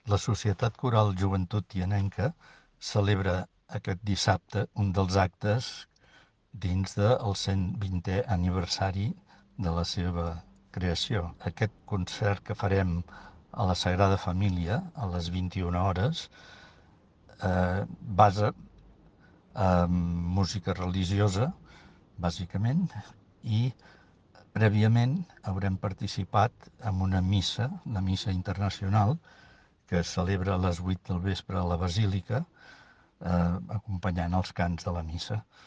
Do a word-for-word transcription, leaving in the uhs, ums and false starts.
La Societat Coral Joventut Tianenca celebra aquest dissabte un dels actes dins del cent vintè aniversari de la seva creació. Aquest concert que farem a la Sagrada Família a les vint-i-una hores eh, basa en música religiosa, bàsicament, i prèviament haurem participat en una missa, una missa internacional, que es celebra a les vuit del vespre a la Basílica, eh, acompanyant els cants de la missa.